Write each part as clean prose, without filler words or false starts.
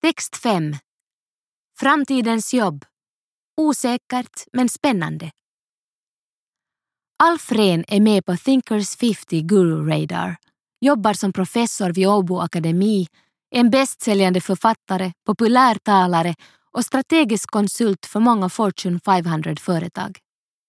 Text 5. Framtidens jobb. Osäkert men spännande. Alf Rehn är med på Thinkers 50 Guru Radar. Jobbar som professor vid Åbo Akademi, en bästsäljande författare, populärtalare och strategisk konsult för många Fortune 500-företag.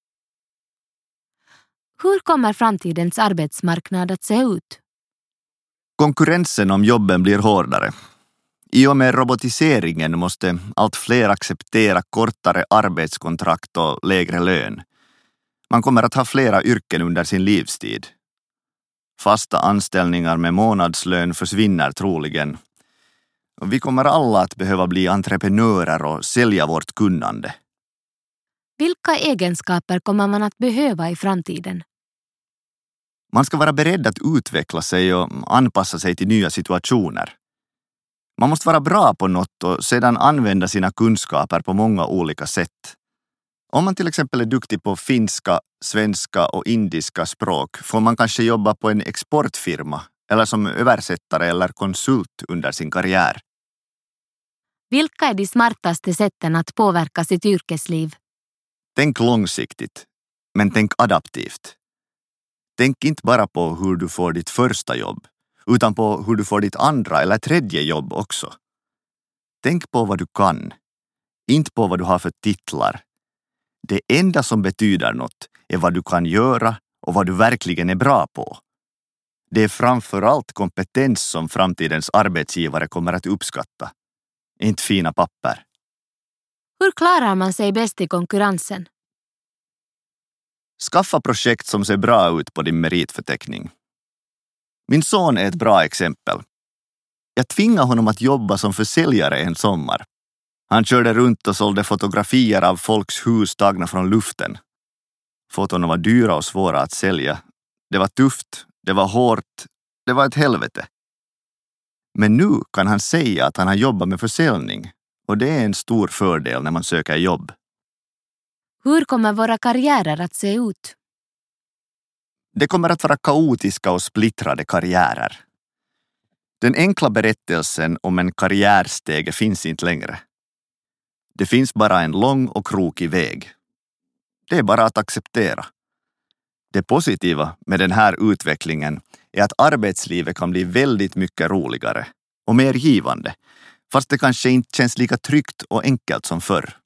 Hur kommer framtidens arbetsmarknad att se ut? Konkurrensen om jobben blir hårdare. I och med robotiseringen måste allt fler acceptera kortare arbetskontrakt och lägre lön. Man kommer att ha flera yrken under sin livstid. Fasta anställningar med månadslön försvinner troligen. Och vi kommer alla att behöva bli entreprenörer och sälja vårt kunnande. Vilka egenskaper kommer man att behöva i framtiden? Man ska vara beredd att utveckla sig och anpassa sig till nya situationer. Man måste vara bra på något och sedan använda sina kunskaper på många olika sätt. Om man till exempel är duktig på finska, svenska och indiska språk får man kanske jobba på en exportfirma eller som översättare eller konsult under sin karriär. Vilka är de smartaste sätten att påverka sitt yrkesliv? Tänk långsiktigt, men tänk adaptivt. Tänk inte bara på hur du får ditt första jobb, utan på hur du får ditt andra eller tredje jobb också. Tänk på vad du kan, inte på vad du har för titlar. Det enda som betyder något är vad du kan göra och vad du verkligen är bra på. Det är framförallt kompetens som framtidens arbetsgivare kommer att uppskatta. Inte fina papper. Hur klarar man sig bäst i konkurrensen? Skaffa projekt som ser bra ut på din meritförteckning. Min son är ett bra exempel. Jag tvingade honom att jobba som försäljare en sommar. Han körde runt och sålde fotografier av folks hus tagna från luften. Fotorna var dyra och svåra att sälja. Det var tufft, det var hårt, det var ett helvete. Men nu kan han säga att han har jobbat med försäljning och det är en stor fördel när man söker jobb. Hur kommer våra karriärer att se ut? Det kommer att vara kaotiska och splittrade karriärer. Den enkla berättelsen om en karriärstege finns inte längre. Det finns bara en lång och krokig väg. Det är bara att acceptera. Det positiva med den här utvecklingen är att arbetslivet kan bli väldigt mycket roligare och mer givande, fast det kanske inte känns lika tryggt och enkelt som förr.